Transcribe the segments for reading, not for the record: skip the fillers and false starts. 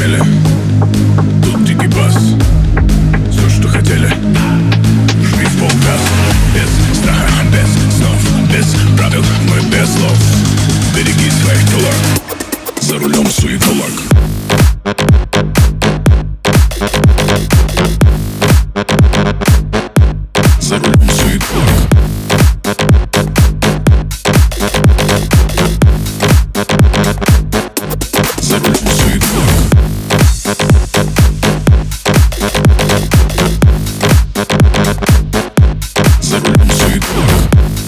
имели, тут дикий бас. Все, что хотели, жми в полгаз. Без страха, без снов, без правил, мы без слов. Береги своих кулак, за рулем суетолог. За рулем суетолог. За рулем суетолог. За рулем суетолог.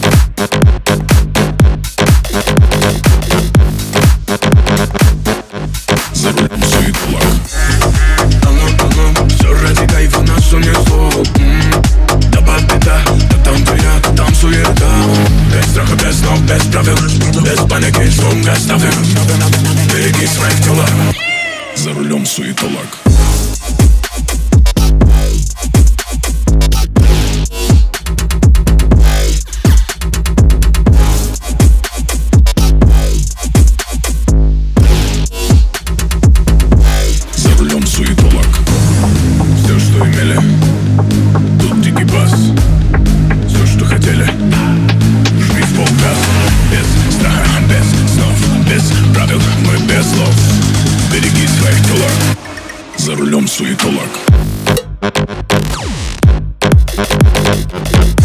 За рулем суетолог. Все ради кайфа нас унесло. Да беда, да там твоя, там суета. Без страха, без снов, без правил, без паники, шум оставим. Береги своих тела. За рулем суетолог. За рулем суетолог. Все, что имели, тут дикий бас. Все, что хотели, жми в полгаз. Без страха, без снов, без правил, мы без слов. Береги своих тела. За рулем суетолог.